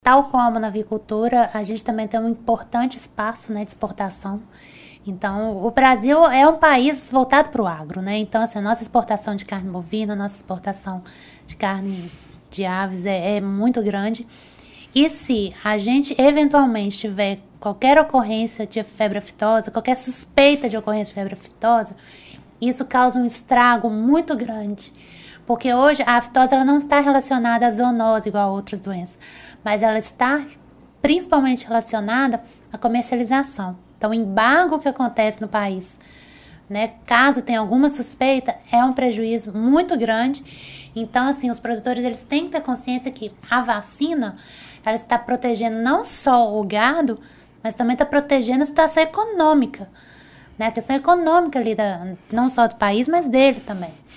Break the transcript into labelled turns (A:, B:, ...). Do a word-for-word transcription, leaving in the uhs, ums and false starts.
A: Tal como na avicultura, a gente também tem um importante espaço, né, de exportação. Então, o Brasil é um país voltado para o agro, né? Então, assim, a nossa exportação de carne bovina, a nossa exportação de carne de aves é, é muito grande. E se a gente eventualmente tiver qualquer ocorrência de febre aftosa, qualquer suspeita de ocorrência de febre aftosa, isso causa um estrago muito grande. Porque hoje a aftose ela não está relacionada à zoonose igual a outras doenças, mas ela está principalmente relacionada à comercialização. Então, o embargo que acontece no país, né, caso tenha alguma suspeita, é um prejuízo muito grande. Então, assim, os produtores eles têm que ter consciência que a vacina ela está protegendo não só o gado, mas também está protegendo a situação econômica, né, a questão econômica ali, da, não só do país, mas dele também.